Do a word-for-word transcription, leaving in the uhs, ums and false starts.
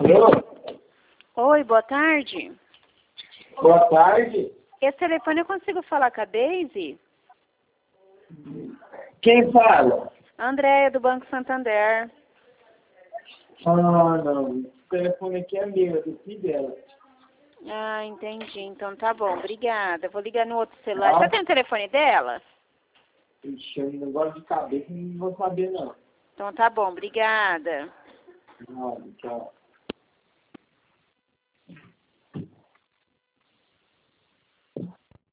Alô? Oi, boa tarde. Boa tarde. Esse telefone eu consigo falar com a Deise? Quem fala? Andréia, do Banco Santander. Ah, não. O telefone aqui é meu, é do filho dela. Ah, entendi. Então tá bom, obrigada. Vou ligar no outro celular. Ah. Você tem o telefone dela? Ixi, eu não gosto de cabeça, não vou saber não. Então tá bom, obrigada. Não, tchau.